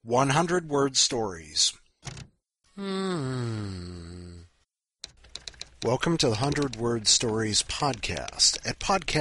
100-word stories. Welcome to the 100-word stories podcast at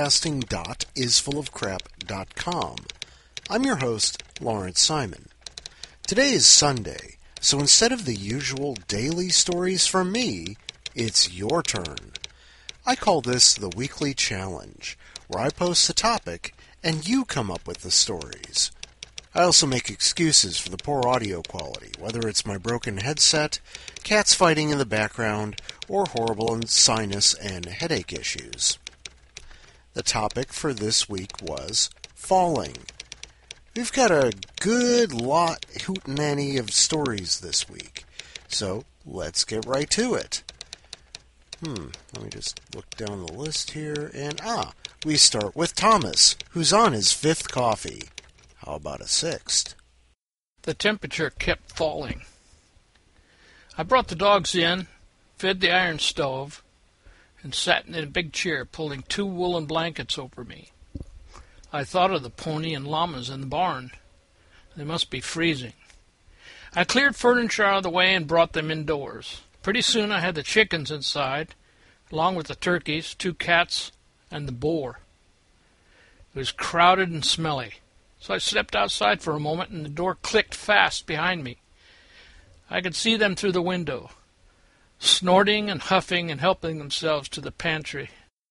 podcasting.isfullofcrap.com. I'm your host, Lawrence Simon. Today is Sunday, so instead of the usual daily stories from me, it's your turn. I call this the weekly challenge, where I post a topic and you come up with the stories. I also make excuses for the poor audio quality, whether it's my broken headset, cats fighting in the background, or horrible sinus and headache issues. The topic for this week was falling. We've got a good lot hootenanny of stories this week, so let's get right to it. Let me just look down the list here, and we start with Thomas, who's on his 5th coffee. How about a 6th? The temperature kept falling. I brought the dogs in, fed the iron stove, and sat in a big chair pulling 2 woolen blankets over me. I thought of the pony and llamas in the barn. They must be freezing. I cleared furniture out of the way and brought them indoors. Pretty soon I had the chickens inside, along with the turkeys, 2 cats, and the boar. It was crowded and smelly. So I stepped outside for a moment, and the door clicked fast behind me. I could see them through the window, snorting and huffing and helping themselves to the pantry.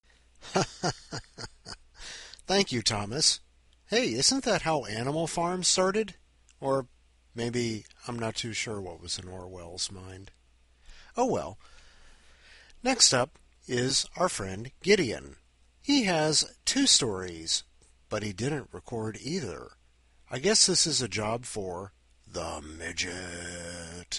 Thank you, Thomas. Hey, isn't that how Animal Farm started? Or maybe I'm not too sure what was in Orwell's mind. Oh well. Next up is our friend Gideon. He has 2 stories, but he didn't record either. I guess this is a job for the midget.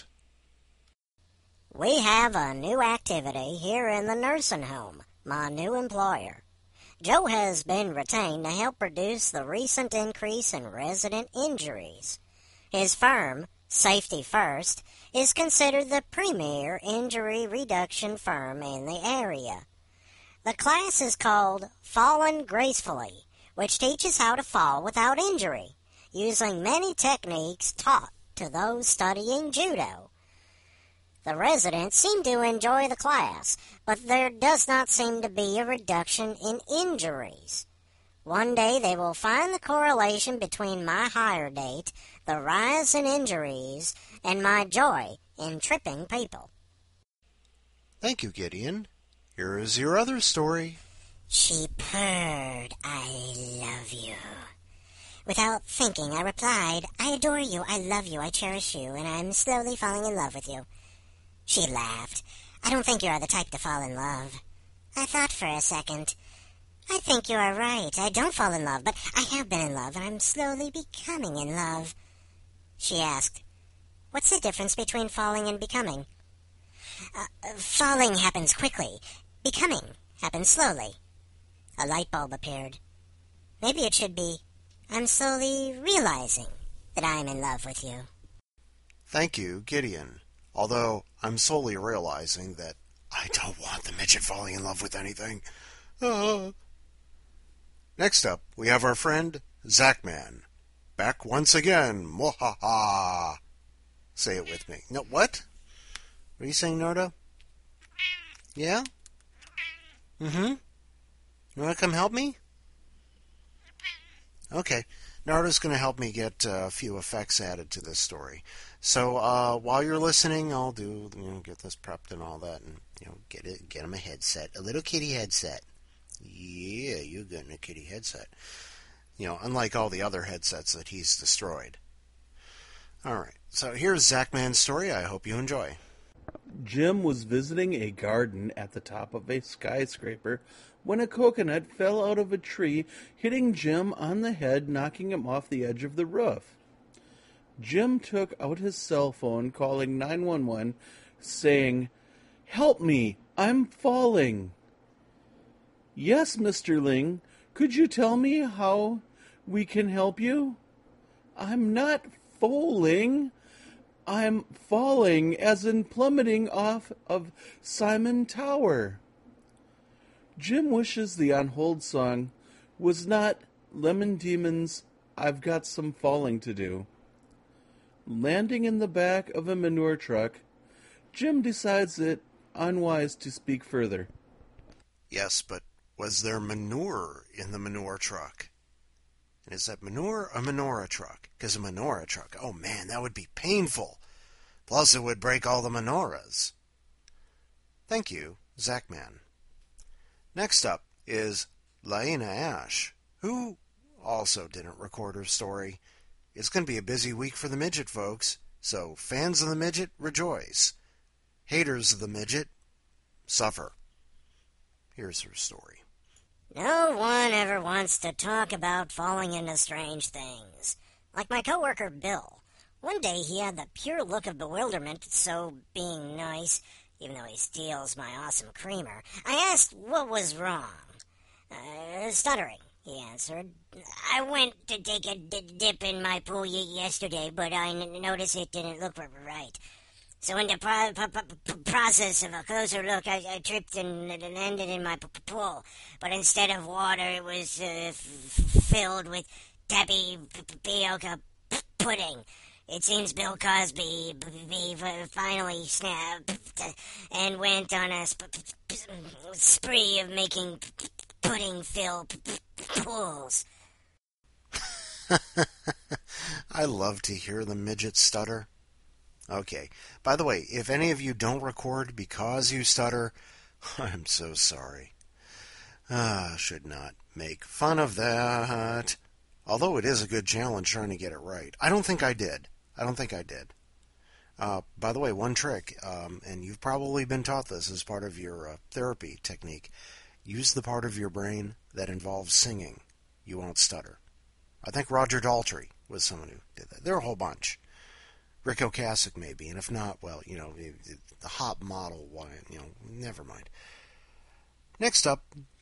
We have a new activity here in the nursing home, my new employer. Joe has been retained to help reduce the recent increase in resident injuries. His firm, Safety First, is considered the premier injury reduction firm in the area. The class is called Fallen Gracefully, which teaches how to fall without injury, using many techniques taught to those studying judo. The residents seem to enjoy the class, but there does not seem to be a reduction in injuries. One day they will find the correlation between my hire date, the rise in injuries, and my joy in tripping people. Thank you, Gideon. Here is your other story. She purred, "I love you." Without thinking, I replied, "I adore you, I love you, I cherish you, and I'm slowly falling in love with you." She laughed. "I don't think you are the type to fall in love." I thought for a second. "I think you are right. I don't fall in love, but I have been in love, and I'm slowly becoming in love." She asked, "What's the difference between falling and becoming?" Falling happens quickly. Becoming happens slowly." A light bulb appeared. Maybe it should be, "I'm slowly realizing that I'm in love with you." Thank you, Gideon. Although I'm slowly realizing that I don't want the midget falling in love with anything. Next up, we have our friend Zachman. Back once again. Mwahaha. Say it with me. No, what? What are you saying, Narda? Yeah? You want to come help me? Okay. Narda's going to help me get a few effects added to this story. So while you're listening, I'll get this prepped and all that, and get him a headset, a little kitty headset. Yeah, you're getting a kitty headset. Unlike all the other headsets that he's destroyed. All right. So here's Zachman's story. I hope you enjoy. Jim was visiting a garden at the top of a skyscraper when a coconut fell out of a tree, hitting Jim on the head, knocking him off the edge of the roof. Jim took out his cell phone, calling 911, saying, "Help me, I'm falling." "Yes, Mr. Ling, could you tell me how we can help you?" "I'm not falling. I'm falling, as in plummeting off of Simon Tower." Jim wishes the On Hold song was not Lemon Demon's "I've Got Some Falling to Do." Landing in the back of a manure truck, Jim decides it unwise to speak further. Yes, but was there manure in the manure truck? And is that manure a menorah truck? Because a menorah truck, oh man, that would be painful. Plus it would break all the menorahs. Thank you, Zachman. Next up is Laina Ash, who also didn't record her story. It's going to be a busy week for the midget, folks, so fans of the midget, rejoice. Haters of the midget, suffer. Here's her story. No one ever wants to talk about falling into strange things. Like my coworker Bill. One day he had the pure look of bewilderment, so being nice, even though he steals my awesome creamer, I asked what was wrong. Stuttering, he answered. I went to take a dip in my pool yesterday, but I noticed it didn't look right. So in the process of a closer look, I tripped and landed in my pool. But instead of water, it was filled with tapioca pudding. It seems Bill Cosby finally snapped and went on a spree of making pudding-filled pools. I love to hear the midget stutter. Okay, by the way, if any of you don't record because you stutter, I'm so sorry. Should not make fun of that. Although it is a good challenge trying to get it right. I don't think I did. By the way, one trick, and you've probably been taught this as part of your therapy technique, use the part of your brain that involves singing. You won't stutter. I think Roger Daltrey was someone who did that. There are a whole bunch. Rick Ocasek maybe, and if not, well, the hot model, never mind. Next up,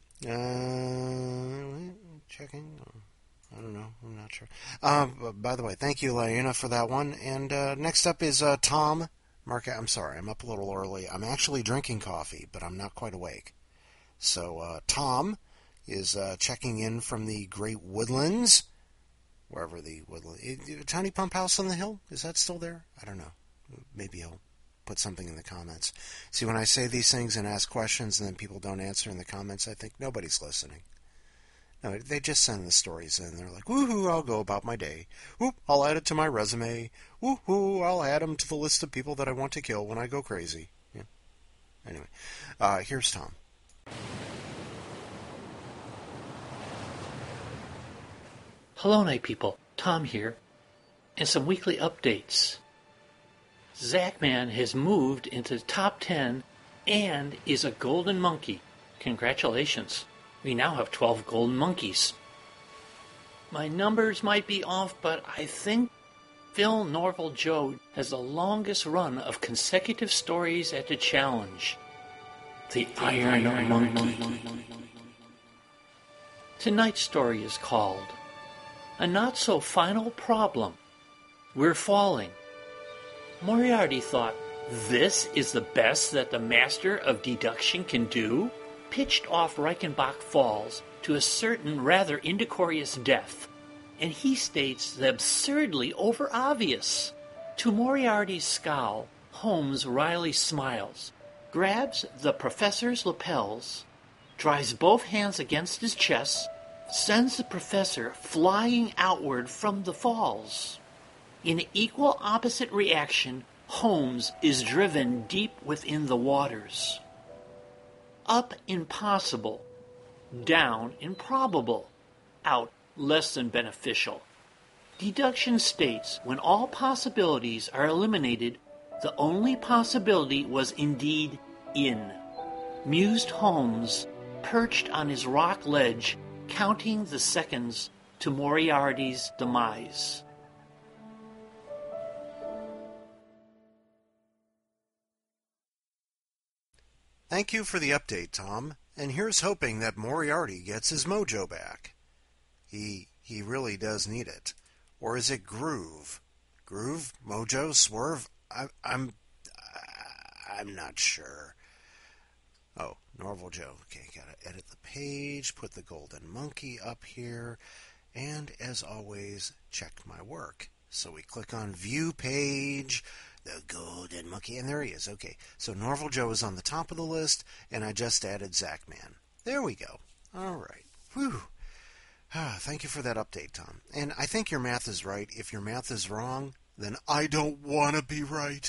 checking, I don't know, I'm not sure. By the way, thank you, Laiana, for that one. And next up is Tom. Mark, I'm sorry, I'm up a little early. I'm actually drinking coffee, but I'm not quite awake. So Tom is checking in from the Great Woodlands, wherever the woodland. Tiny Pump House on the Hill, is that still there? I don't know. Maybe he'll put something in the comments. See, when I say these things and ask questions and then people don't answer in the comments, I think nobody's listening. No, they just send the stories in. They're like, woohoo, I'll go about my day. Whoop, I'll add it to my resume. Woohoo, I'll add them to the list of people that I want to kill when I go crazy. Yeah. Anyway, here's Tom. Hello, night people. Tom here. And some weekly updates. Zachman has moved into the top 10 and is a golden monkey. Congratulations. We now have 12 golden monkeys. My numbers might be off, but I think Phil Norval Joe has the longest run of consecutive stories at the challenge. The Iron Monkey. Tonight's story is called A Not-So-Final Problem. We're Falling. Moriarty thought, this is the best that the master of deduction can do? Pitched off Reichenbach Falls to a certain rather indecorous death, and he states the absurdly over-obvious. To Moriarty's scowl, Holmes wryly smiles, grabs the professor's lapels, drives both hands against his chest, sends the professor flying outward from the falls. In equal opposite reaction, Holmes is driven deep within the waters. Up impossible, down improbable, out less than beneficial. Deduction states when all possibilities are eliminated, the only possibility was indeed in. Mused Holmes, perched on his rock ledge, counting the seconds to Moriarty's demise. Thank you for the update, Tom. And here's hoping that Moriarty gets his mojo back. He really does need it. Or is it groove? Groove? Mojo? Swerve? I'm not sure. Oh, Norval Joe. Okay, gotta edit the page, put the golden monkey up here, and as always, check my work. So we click on View Page, the Golden Monkey, and there he is. Okay, so Norval Joe is on the top of the list, and I just added Zachman. There we go. All right. Whew. Thank you for that update, Tom. And I think your math is right. If your math is wrong, then I don't want to be right.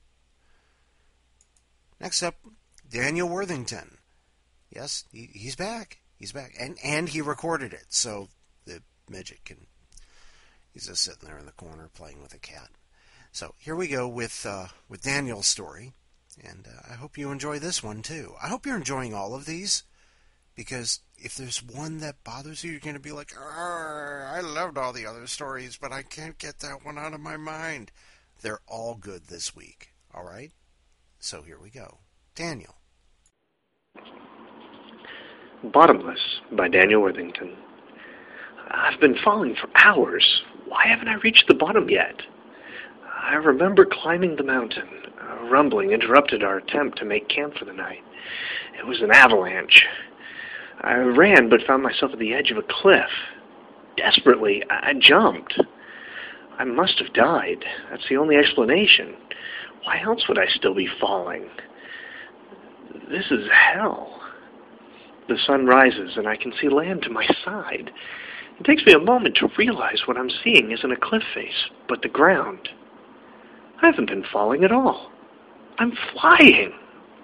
Next up, Daniel Worthington. Yes, he's back. He's back. And he recorded it, so the midget can... He's just sitting there in the corner playing with a cat. So here we go with Daniel's story. And I hope you enjoy this one, too. I hope you're enjoying all of these. Because if there's one that bothers you, you're going to be like, I loved all the other stories, but I can't get that one out of my mind. They're all good this week. All right? So here we go. Daniel. Bottomless by Daniel Worthington. I've been falling for hours. Why haven't I reached the bottom yet? I remember climbing the mountain. A rumbling interrupted our attempt to make camp for the night. It was an avalanche. I ran but found myself at the edge of a cliff. Desperately, I jumped. I must have died. That's the only explanation. Why else would I still be falling? This is hell. The sun rises and I can see land to my side. It takes me a moment to realize what I'm seeing isn't a cliff face, but the ground. I haven't been falling at all. I'm flying.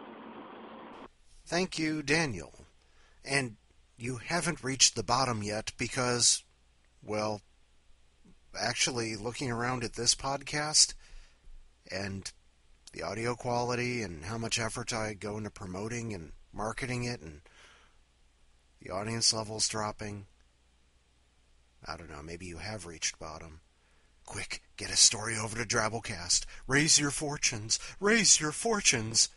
Thank you, Daniel. And you haven't reached the bottom yet because, well, actually looking around at this podcast and the audio quality and how much effort I go into promoting and marketing it and the audience levels dropping, I don't know, maybe you have reached bottom. Quick, get a story over to Drabblecast. Raise your fortunes. Raise your fortunes.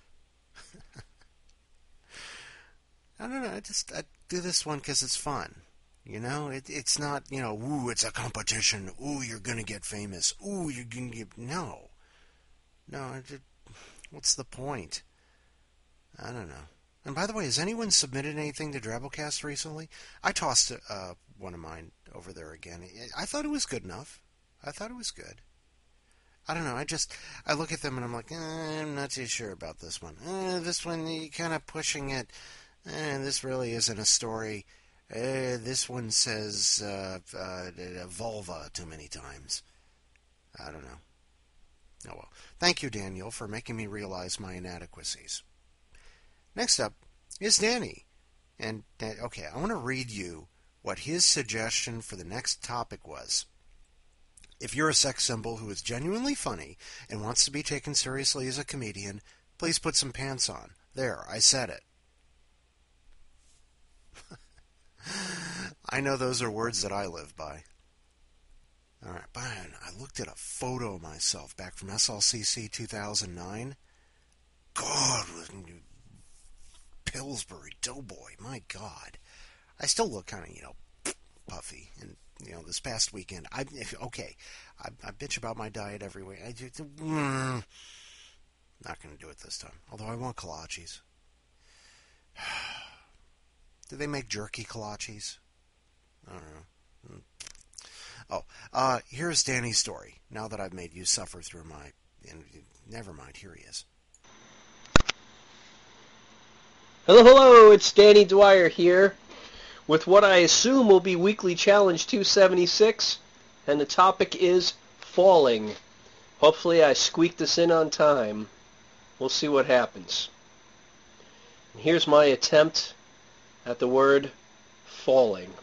I don't know, I do this one because it's fun. You know, it's not, ooh, it's a competition. Ooh, you're going to get famous. Ooh, you're going to get... No, what's the point? I don't know. And by the way, has anyone submitted anything to Drabblecast recently? I tossed one of mine over there again. I thought it was good enough. I thought it was good. I don't know, I look at them and I'm like, I'm not too sure about this one. This one, you're kind of pushing it. This really isn't a story. This one says vulva too many times. I don't know. Oh well. Thank you, Daniel, for making me realize my inadequacies. Next up is Danny. And, okay, I want to read you what his suggestion for the next topic was. If you're a sex symbol who is genuinely funny and wants to be taken seriously as a comedian, please put some pants on. There, I said it. I know those are words that I live by. All right, Brian, I looked at a photo of myself back from SLCC 2009. God, Pillsbury Doughboy, my God. I still look kind of, puffy. And, this past weekend, I bitch about my diet every week. Not going to do it this time. Although I want kolaches. Do they make jerky kolaches? I don't know. Here's Danny's story. Now that I've made you suffer through never mind, here he is. Hello, it's Danny Dwyer here with what I assume will be Weekly Challenge 276, and the topic is falling. Hopefully I squeaked this in on time. We'll see what happens. And here's my attempt at the word falling.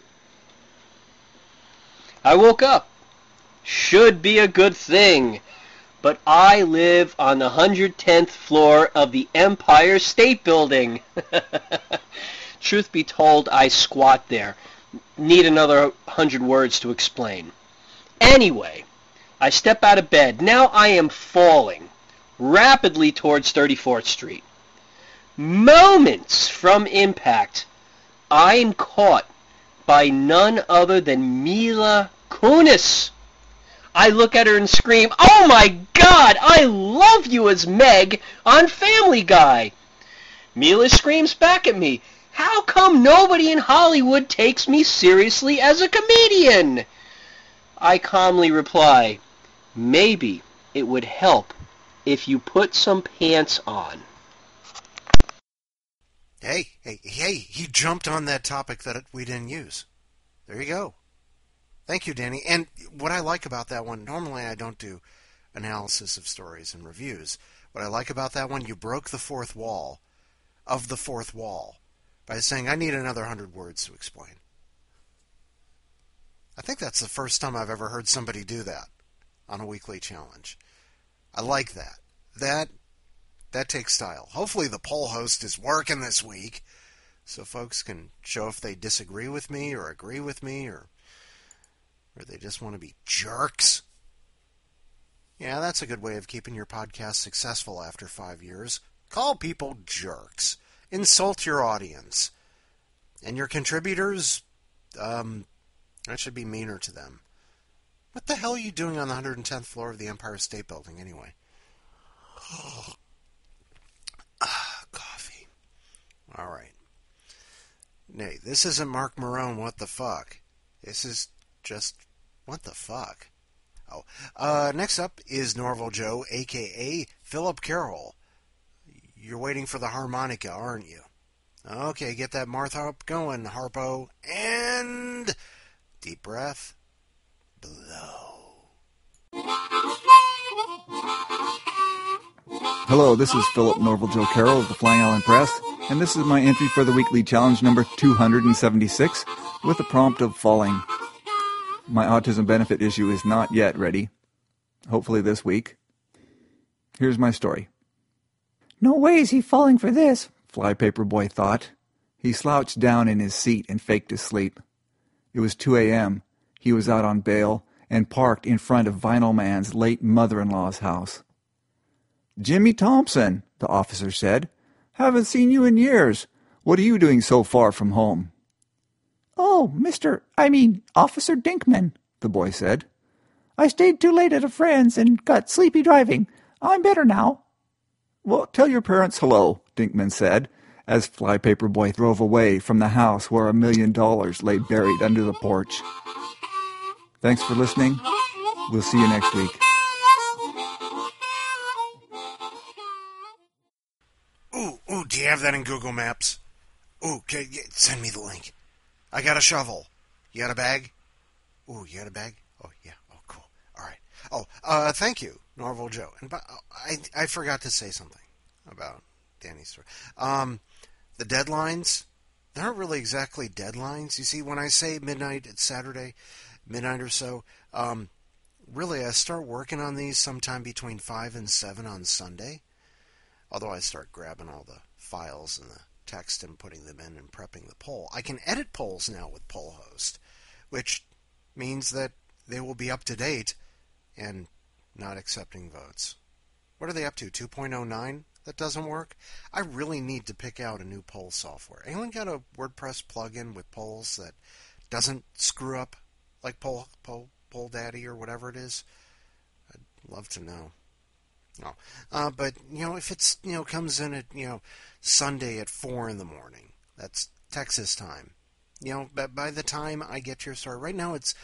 I woke up. Should be a good thing. But I live on the 110th floor of the Empire State Building. Truth be told, I squat there. Need another 100 words to explain. Anyway, I step out of bed. Now I am falling rapidly towards 34th Street. Moments from impact, I'm caught by none other than Mila Kunis. I look at her and scream, "Oh my God, I love you as Meg on Family Guy." Mila screams back at me, "How come nobody in Hollywood takes me seriously as a comedian?" I calmly reply, Maybe it would help if you put some pants on. Hey, he jumped on that topic that we didn't use. There you go. Thank you, Danny. And what I like about that one, normally I don't do analysis of stories and reviews. What I like about that one, you broke the fourth wall of the fourth wall by saying, I need another 100 words to explain. I think that's the first time I've ever heard somebody do that on a weekly challenge. I like that. That takes style. Hopefully the poll host is working this week so folks can show if they disagree with me or agree with me or they just want to be jerks. Yeah, that's a good way of keeping your podcast successful after 5 years. Call people jerks. Insult your audience. And your contributors, I should be meaner to them. What the hell are you doing on the 110th floor of the Empire State Building anyway? Coffee. All right. Nay, this isn't Mark Marone, what the fuck? This is just, what the fuck? Oh, next up is Norval Joe, a.k.a. Philip Carroll. You're waiting for the harmonica, aren't you? Okay, get that Martha going, Harpo. And deep breath. Blow. Hello, this is Philip Norval Joe Carroll of the Flying Island Press, and this is my entry for the weekly challenge number 276 with the prompt of falling. My autism benefit issue is not yet ready. Hopefully this week. Here's my story. No way is he falling for this, Flypaper Boy thought. He slouched down in his seat and faked his sleep. It was 2 a.m. He was out on bail and parked in front of Vinyl Man's late mother-in-law's house. Jimmy Thompson, the officer said. Haven't seen you in years. What are you doing so far from home? Oh, Officer Dinkman, the boy said. I stayed too late at a friend's and got sleepy driving. I'm better now. Well, tell your parents hello, Dinkman said, as Flypaper Boy drove away from the house where $1 million lay buried under the porch. Thanks for listening. We'll see you next week. Ooh, do you have that in Google Maps? Ooh, send me the link. I got a shovel. You got a bag? Ooh, you got a bag? Oh, yeah. Oh, cool. All right. Oh, thank you, Norval Joe. And I forgot to say something about Danny's story. The deadlines, they aren't really exactly deadlines. You see, when I say midnight, it's Saturday, midnight or so, really I start working on these sometime between 5 and 7 on Sunday. Although I start grabbing all the files and the text and putting them in and prepping the poll. I can edit polls now with Pollhost, which means that they will be up to date and not accepting votes. What are they up to, 2.09? That doesn't work? I really need to pick out a new poll software. Anyone got a WordPress plugin with polls that doesn't screw up like Poll Daddy or whatever it is? I'd love to know. No. But, if it's, comes in at, Sunday at 4 in the morning, that's Texas time. But by the time I get your story, right now it's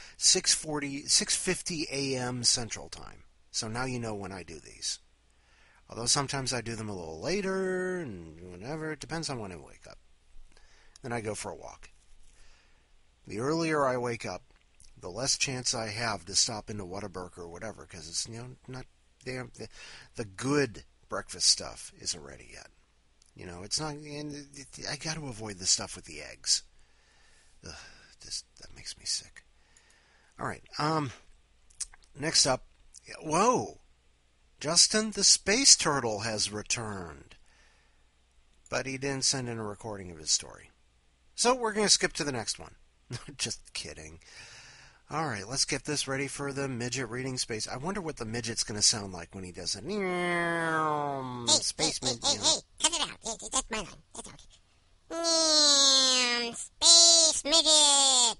6:50 a.m. Central Time. So now you know when I do these. Although sometimes I do them a little later and whatever. It depends on when I wake up. Then I go for a walk. The earlier I wake up, the less chance I have to stop into Whataburger or whatever, because it's, not damn, the good breakfast stuff isn't ready yet. It's not, and I got to avoid the stuff with the eggs. Ugh, that makes me sick. All right. Next up, whoa, Justin the Space Turtle has returned, but he didn't send in a recording of his story. So we're going to skip to the next one. Just kidding. All right, let's get this ready for the midget reading space. I wonder what the midget's going to sound like when he does it. Space midget. Hey, cut it out. That's my line. That's okay. Space midget.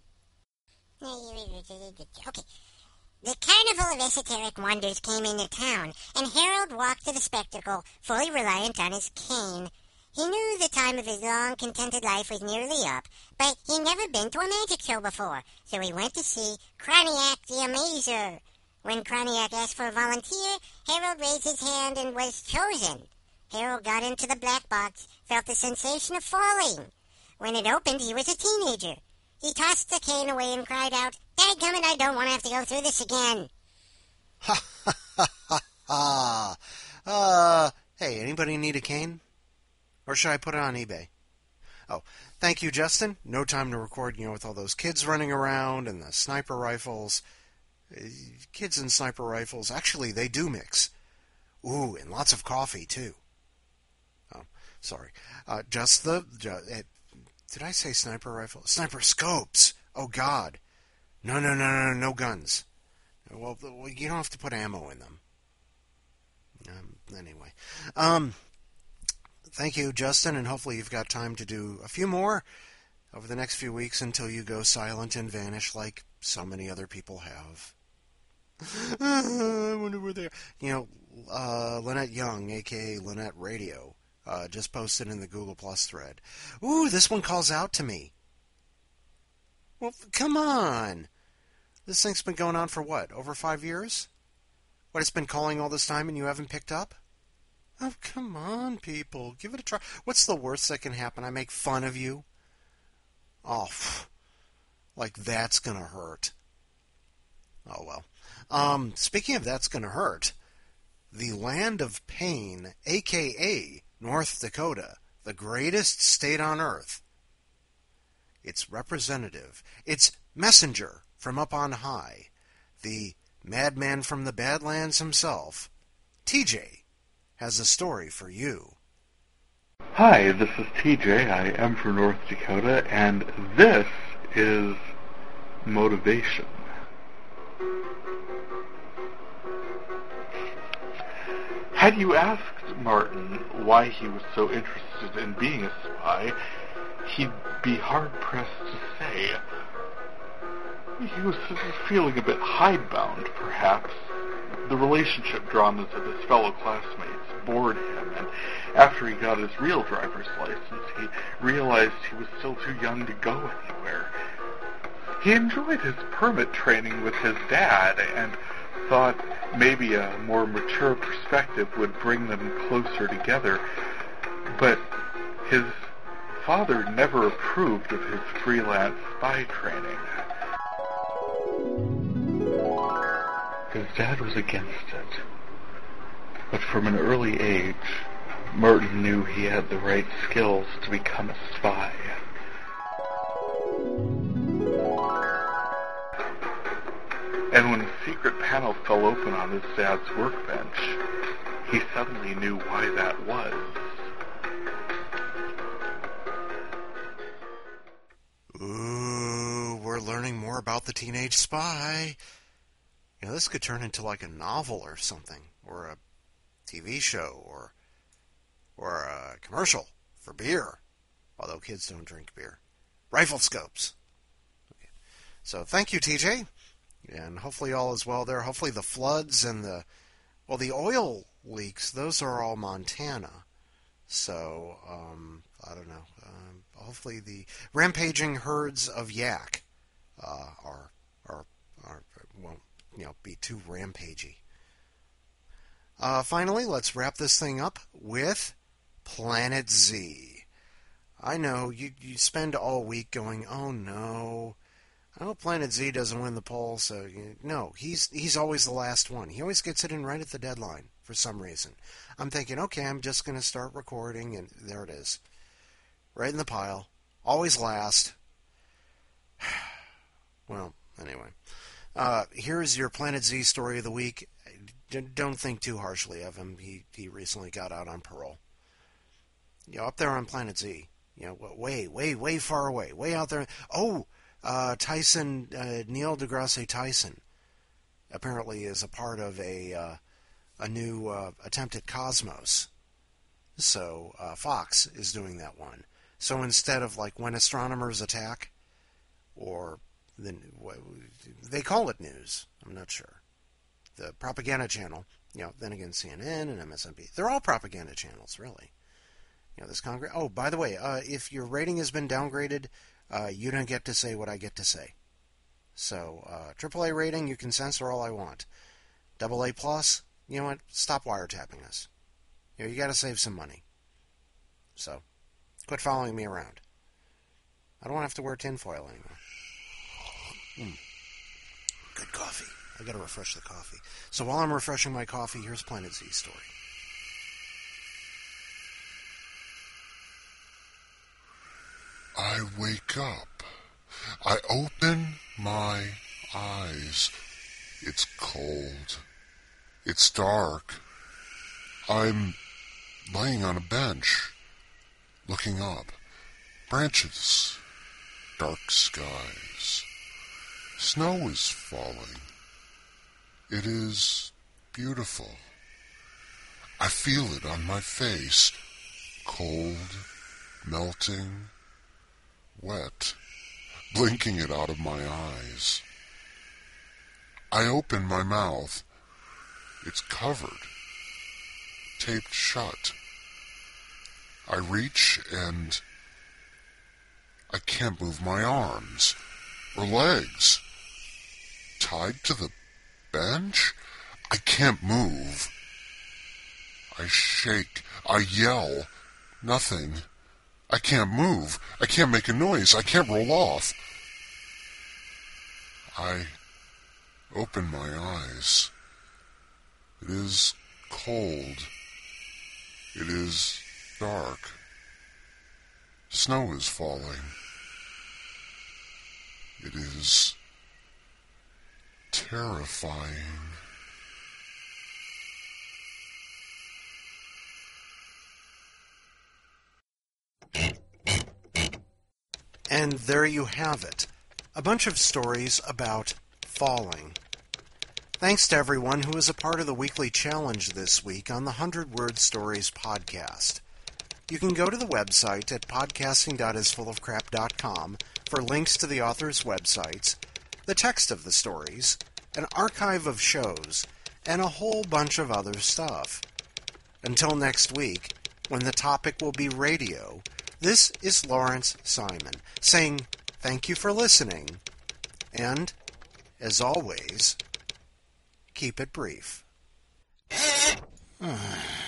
Okay. The Carnival of Esoteric Wonders came into town, and Harold walked to the spectacle, fully reliant on his cane. He knew the time of his long, contented life was nearly up, but he'd never been to a magic show before, so he went to see Craniac the Amazer. When Kroniak asked for a volunteer, Harold raised his hand and was chosen. Harold got into the black box, felt the sensation of falling. When it opened, he was a teenager. He tossed the cane away and cried out, "Dadgummit, I don't want to have to go through this again." Ha ha ha ha ha. Hey, anybody need a cane? Or should I put it on eBay? Oh, thank you, Justin. No time to record, with all those kids running around and the sniper rifles. Kids and sniper rifles, actually, they do mix. Ooh, and lots of coffee, too. Oh, sorry. Did I say sniper rifle? Sniper scopes! Oh, God. No guns. Well, you don't have to put ammo in them. Anyway. Thank you, Justin, and hopefully you've got time to do a few more over the next few weeks until you go silent and vanish like so many other people have. I wonder where they are. Lynette Young, a.k.a. Lynette Radio, just posted in the Google Plus thread. Ooh, this one calls out to me. Well, come on. This thing's been going on for what, over 5 years? What, it's been calling all this time and you haven't picked up? Oh, come on, people. Give it a try. What's the worst that can happen? I make fun of you? Oh, like that's going to hurt. Oh, well. Speaking of that's going to hurt, the land of pain, a.k.a. North Dakota, the greatest state on earth, its representative, its messenger from up on high, the madman from the Badlands himself, TJ, has a story for you. Hi, this is TJ. I am from North Dakota, and this is motivation. Had you asked Martin why he was so interested in being a spy, he'd be hard-pressed to say. He was feeling a bit hidebound, perhaps. The relationship dramas of his fellow classmates bored him, and after he got his real driver's license, he realized he was still too young to go anywhere. He enjoyed his permit training with his dad, and thought maybe a more mature perspective would bring them closer together, but his father never approved of his freelance spy training. His dad was against it, but from an early age, Martin knew he had the right skills to become a spy. And when a secret panel fell open on his dad's workbench, he suddenly knew why that was. Ooh, we're learning more about the teenage spy. This could turn into like a novel or something, or a TV show, or a commercial for beer, although kids don't drink beer. Rifle scopes. Okay. So thank you, TJ, and hopefully all is well there. Hopefully the floods and the oil leaks, those are all Montana. So, I don't know. Hopefully the rampaging herds of yak won't be too rampagey. Finally, let's wrap this thing up with Planet Z. I know you spend all week going, oh no, I hope Planet Z doesn't win the poll. So no, he's always the last one. He always gets it in right at the deadline for some reason. I'm thinking, okay, I'm just going to start recording, and there it is, right in the pile, always last. Well, anyway. Here's your Planet Z story of the week. Don't think too harshly of him. He recently got out on parole. Up there on Planet Z. Way far away. Way out there. Oh, Tyson, Neil deGrasse Tyson, apparently is a part of a new attempt at Cosmos. So Fox is doing that one. So instead of like When Astronomers Attack, or they call it news. I'm not sure. The propaganda channel, then again CNN and MSNBC. They're all propaganda channels, really. This Congress. Oh, by the way, if your rating has been downgraded, you don't get to say what I get to say. So, AAA rating, you can censor all I want. AA plus, you know what? Stop wiretapping us. You got to save some money. So, quit following me around. I don't want to have to wear tinfoil anymore. Good coffee. I got to refresh the coffee. So while I'm refreshing my coffee, here's Planet Z's story. I wake up. I open my eyes. It's cold. It's dark. I'm laying on a bench, looking up. Branches. Dark skies. Snow is falling. It is beautiful. I feel it on my face. Cold, melting, wet, blinking it out of my eyes. I open my mouth. It's covered, taped shut. I reach and I can't move my arms or legs. Tied to the bench? I can't move. I shake. I yell. Nothing. I can't move. I can't make a noise. I can't roll off. I open my eyes. It is cold. It is dark. Snow is falling. It is terrifying. And there you have it. A bunch of stories about falling. Thanks to everyone who was a part of the weekly challenge this week on the 100 Word Stories podcast. You can go to the website at podcasting.isfullofcrap.com for links to the authors' websites, the text of the stories, an archive of shows, and a whole bunch of other stuff. Until next week, when the topic will be radio, this is Lawrence Simon saying thank you for listening, and, as always, keep it brief.